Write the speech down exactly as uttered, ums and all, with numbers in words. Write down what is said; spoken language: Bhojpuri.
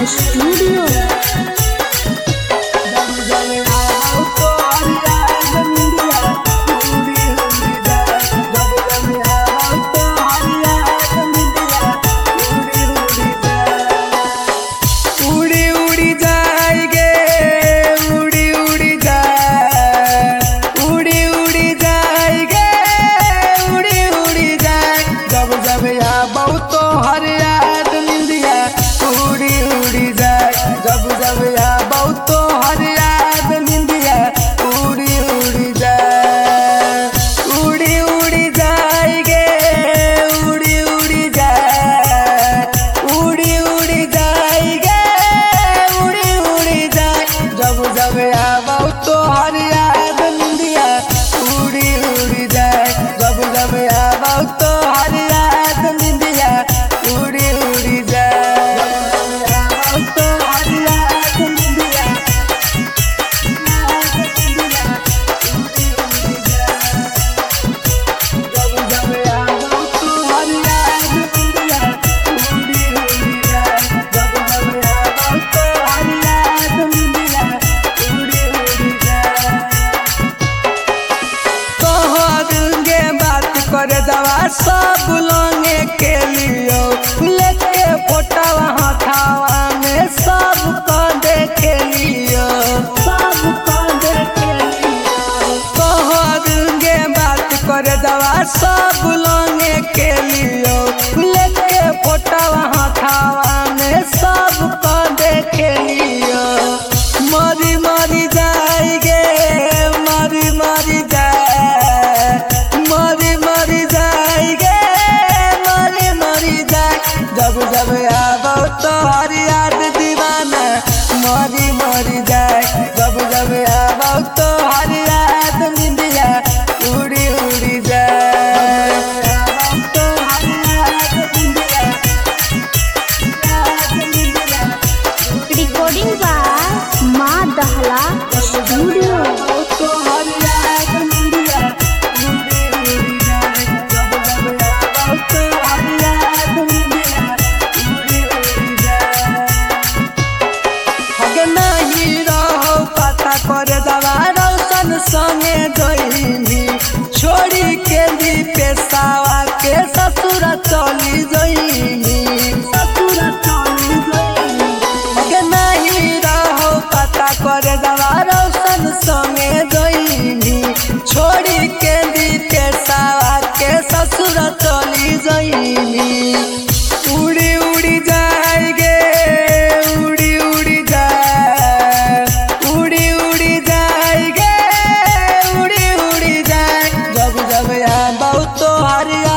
स्टूडियो। सब लोगे के लियो लेके फोटवा हथावा में सब को देखे लियो सब को देखे लियो कह दूंगे बात कर दवा सब लोगे के लियो लेके फोटवा हथावा में सब को देखे लियो मरी मरी जाएगे मरी मरी जाए मरी मरी जब जब आबो तो हर याद दीवाना मरी मरी जाए जब जब आबो तो हर याद निंदिया उड़ी उड़ी जाए तो हर याद निंदिया रिकॉर्डिंग बाय माँ दहला स्टूडियो। तो हर याद निंदिया उड़ी उड़ी जाए जब जब आबो तो हर याद निंदिया नहीं रहो पता कर दवा रौशन संगे जोइनी छोड़ी के दी पेशावा के ससुर चली जोइनी ससुर चली जोइनी नहीं रहो पता कर दवा रौशन संगे जोइनी छोड़ी के दी पेशावा के ससुर चली जोइनी उड़ी उड़ी जाएगे उड़ी उड़ी जाए उड़ी उड़ी जाएगे उड़ी उड़ी जाए जब जब यहाँ बहुत तो हरिया